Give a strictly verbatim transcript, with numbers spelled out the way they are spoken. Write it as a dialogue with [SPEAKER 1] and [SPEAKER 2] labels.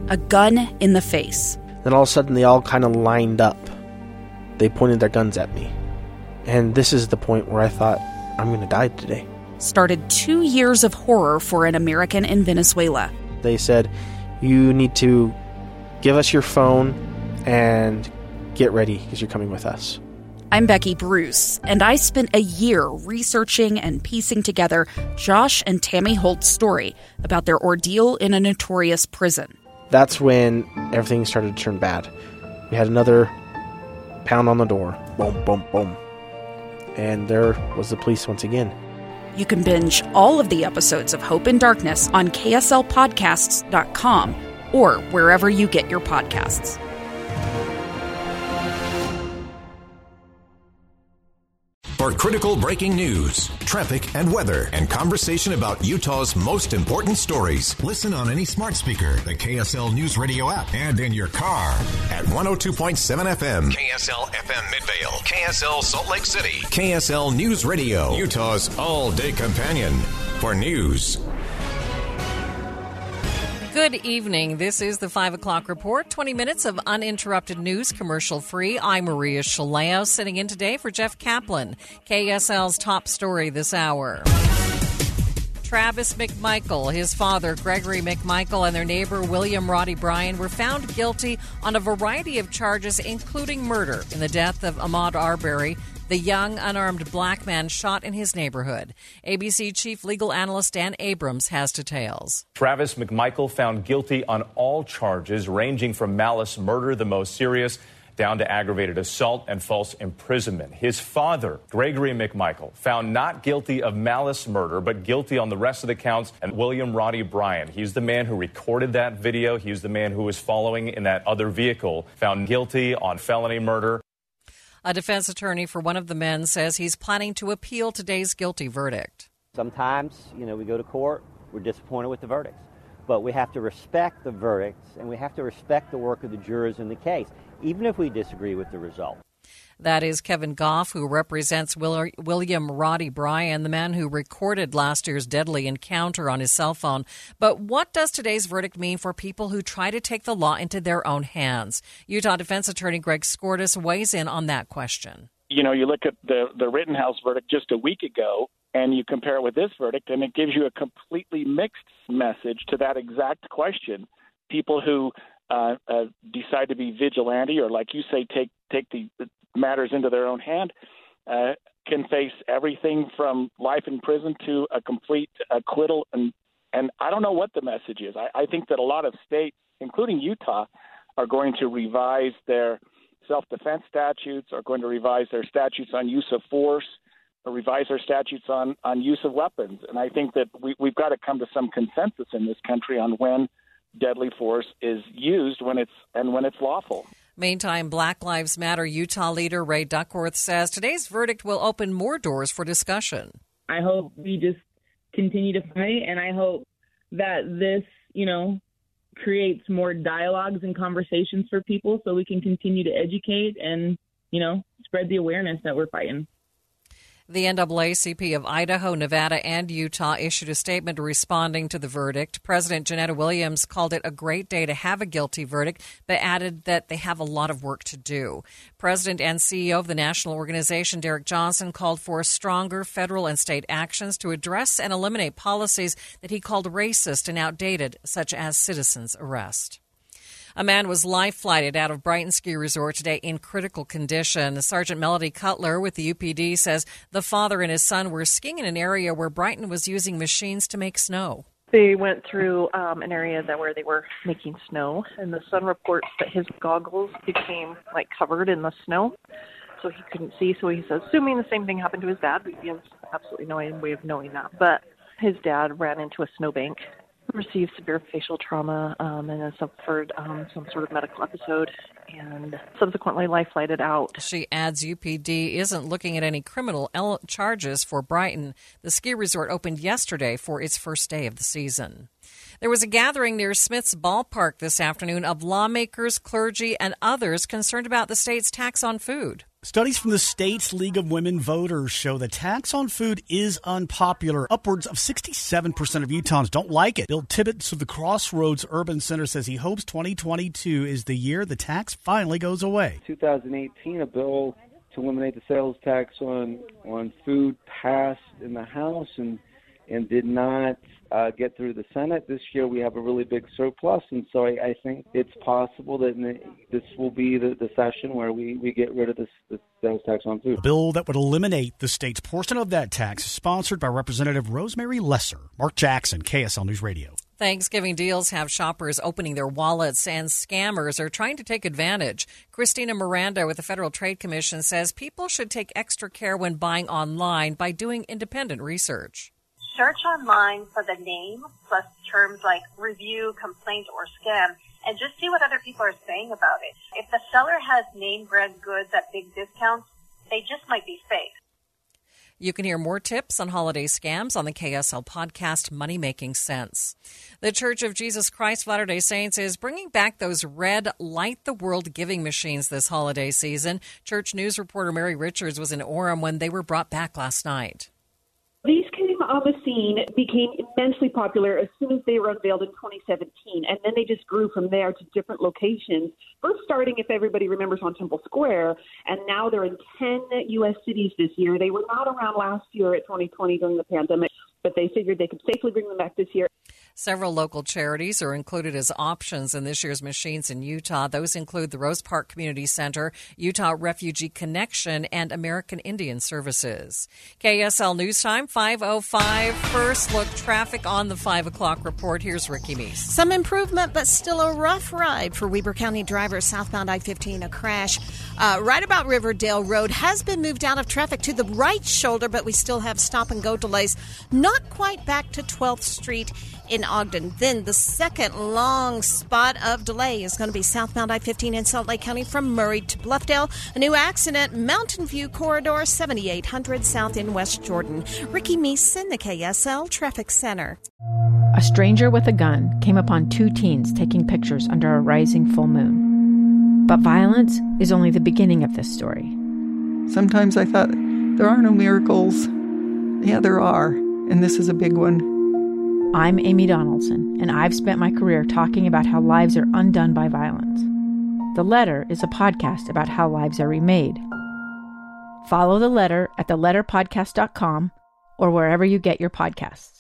[SPEAKER 1] A gun in the face.
[SPEAKER 2] Then all of a sudden they all kind of lined up. They pointed their guns at me. And this is the point where I thought, I'm going to die today.
[SPEAKER 1] Started two years of horror for an American in Venezuela.
[SPEAKER 2] They said, you need to give us your phone and get ready because you're coming with us.
[SPEAKER 1] I'm Becky Bruce, and I spent a year researching and piecing together Josh and Tammy Holt's story about their ordeal in a notorious prison.
[SPEAKER 2] That's when everything started to turn bad. We had another pound on the door. Boom, boom, boom. And there was the police once again.
[SPEAKER 1] You can binge all of the episodes of Hope in Darkness on K S L podcasts dot com or wherever you get your podcasts.
[SPEAKER 3] For critical breaking news, traffic and weather, and conversation about Utah's most important stories, listen on any smart speaker, the K S L News Radio app, and in your car at one oh two point seven F M, K S L F M Midvale, K S L Salt Lake City, K S L News Radio, Utah's all-day companion for news.
[SPEAKER 4] Good evening. This is the five o'clock report. twenty minutes of uninterrupted news, commercial-free. I'm Maria Shaleo, sitting in today for Jeff Kaplan. K S L's top story this hour. Travis McMichael, his father, Gregory McMichael, and their neighbor, William Roddy Bryan, were found guilty on a variety of charges, including murder in the death of Ahmaud Arbery, the young, unarmed black man shot in his neighborhood. A B C Chief Legal Analyst Dan Abrams has details.
[SPEAKER 5] Travis McMichael found guilty on all charges, ranging from malice murder, the most serious, down to aggravated assault and false imprisonment. His father, Gregory McMichael, found not guilty of malice murder, but guilty on the rest of the counts. And William Roddy Bryan, he's the man who recorded that video. He's the man who was following in that other vehicle, found guilty on felony murder.
[SPEAKER 4] A defense attorney for one of the men says he's planning to appeal today's guilty verdict.
[SPEAKER 6] Sometimes, you know, we go to court, we're disappointed with the verdicts. But we have to respect the verdicts, and we have to respect the work of the jurors in the case, even if we disagree with the result.
[SPEAKER 4] That is Kevin Goff, who represents Will- William Roddy Bryan, the man who recorded last year's deadly encounter on his cell phone. But what does today's verdict mean for people who try to take the law into their own hands? Utah defense attorney Greg Skordas weighs in on that question.
[SPEAKER 7] You know, you look at the, the Rittenhouse verdict just a week ago, and you compare it with this verdict, and it gives you a completely mixed message to that exact question. People who uh, uh, decide to be vigilante, or like you say, take take the matters into their own hand, uh, can face everything from life in prison to a complete acquittal. And, and I don't know what the message is. I, I think that a lot of states, including Utah, are going to revise their self-defense statutes, are going to revise their statutes on use of force, or revise their statutes on, on use of weapons. And I think that we, we've got to come to some consensus in this country on when deadly force is used when it's and when it's lawful.
[SPEAKER 4] Meantime, Black Lives Matter Utah leader Ray Duckworth says today's verdict will open more doors for discussion.
[SPEAKER 8] I hope we just continue to fight, and I hope that this, you know, creates more dialogues and conversations for people so we can continue to educate and, you know, spread the awareness that we're fighting.
[SPEAKER 4] The N double A C P of Idaho, Nevada, and Utah issued a statement responding to the verdict. President Janetta Williams called it a great day to have a guilty verdict, but added that they have a lot of work to do. President and C E O of the national organization, Derek Johnson, called for stronger federal and state actions to address and eliminate policies that he called racist and outdated, such as citizens' arrest. A man was life-flighted out of Brighton Ski Resort today in critical condition. Sergeant Melody Cutler with the U P D says the father and his son were skiing in an area where Brighton was using machines to make snow.
[SPEAKER 9] They went through um, an area that where they were making snow, and the son reports that his goggles became like covered in the snow, so he couldn't see. So he says, assuming the same thing happened to his dad, we have absolutely no way of knowing that. But his dad ran into a snowbank, received severe facial trauma, um, and has suffered um, some sort of medical episode, and subsequently life-flighted out.
[SPEAKER 4] She adds U P D isn't looking at any criminal el- charges for Brighton. The ski resort opened yesterday for its first day of the season. There was a gathering near Smith's Ballpark this afternoon of lawmakers, clergy, and others concerned about the state's tax on food.
[SPEAKER 10] Studies from the state's League of Women Voters show the tax on food is unpopular. Upwards of sixty-seven percent of Utahns don't like it. Bill Tibbetts of the Crossroads Urban Center says he hopes twenty twenty-two is the year the tax finally goes away.
[SPEAKER 11] two thousand eighteen, a bill to eliminate the sales tax on on food passed in the House and and did not uh, get through the Senate. This year we have a really big surplus, and so I, I think it's possible that this will be the, the session where we, we get rid of this, the sales tax on food.
[SPEAKER 10] A bill that would eliminate the state's portion of that tax is sponsored by Representative Rosemary Lesser. Mark Jackson, K S L News Radio.
[SPEAKER 4] Thanksgiving deals have shoppers opening their wallets, and scammers are trying to take advantage. Christina Miranda with the Federal Trade Commission says people should take extra care when buying online by doing independent research.
[SPEAKER 12] Search online for the name plus terms like review, complaint, or scam, and just see what other people are saying about it. If the seller has name brand goods at big discounts, they just might be fake.
[SPEAKER 4] You can hear more tips on holiday scams on the K S L podcast, Money Making Sense. The Church of Jesus Christ of Latter-day Saints is bringing back those red Light the World giving machines this holiday season. Church News reporter Mary Richards was in Orem when they were brought back last night.
[SPEAKER 13] These came on the scene, became immensely popular as soon as they were unveiled in twenty seventeen, and then they just grew from there to different locations. First starting, if everybody remembers, on Temple Square, and now they're in ten U S cities this year. They were not around last year at twenty twenty during the pandemic, but they figured they could safely bring them back this year.
[SPEAKER 4] Several local charities are included as options in this year's machines in Utah. Those include the Rose Park Community Center, Utah Refugee Connection, and American Indian Services. K S L News Time, five oh five. First look traffic on the five o'clock report. Here's Ricky Meese.
[SPEAKER 14] Some improvement, but still a rough ride for Weber County drivers southbound I fifteen. A crash uh, right about Riverdale Road has been moved out of traffic to the right shoulder, but we still have stop-and-go delays. Not quite back to twelfth Street in Ogden. Then the second long spot of delay is going to be southbound I fifteen in Salt Lake County from Murray to Bluffdale. A new accident, Mountain View Corridor, seventy-eight hundred south in West Jordan. Ricky Meese in the K S L Traffic Center.
[SPEAKER 15] A stranger with a gun came upon two teens taking pictures under a rising full moon. But violence is only the beginning of this story.
[SPEAKER 16] Sometimes I thought, there are no miracles. Yeah, there are, and this is a big one.
[SPEAKER 15] I'm Amy Donaldson, and I've spent my career talking about how lives are undone by violence. The Letter is a podcast about how lives are remade. Follow The Letter at the letter podcast dot com or wherever you get your podcasts.